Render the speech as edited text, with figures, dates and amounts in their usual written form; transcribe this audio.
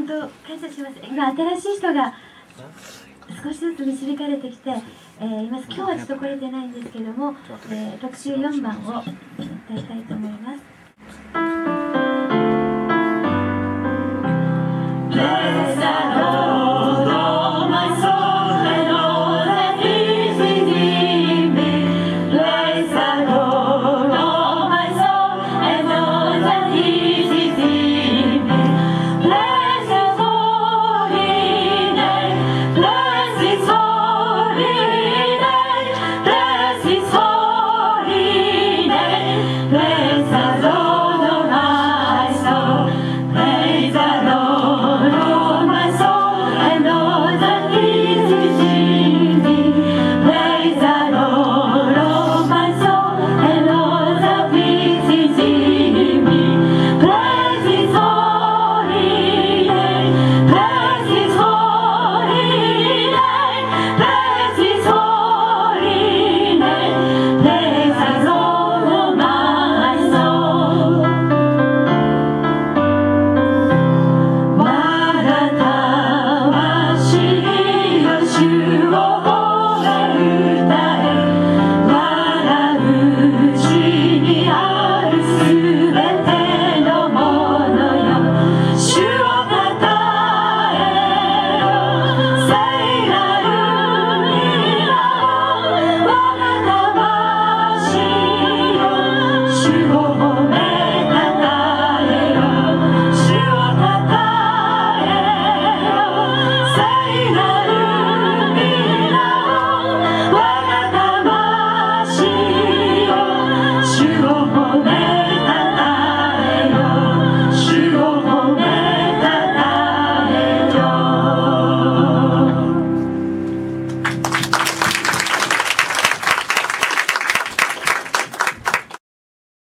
本当感謝します。今新しい人が少しずつ導かれてきて、います。今日はちょっと来れてないんですけども、64番を歌いたいと思います。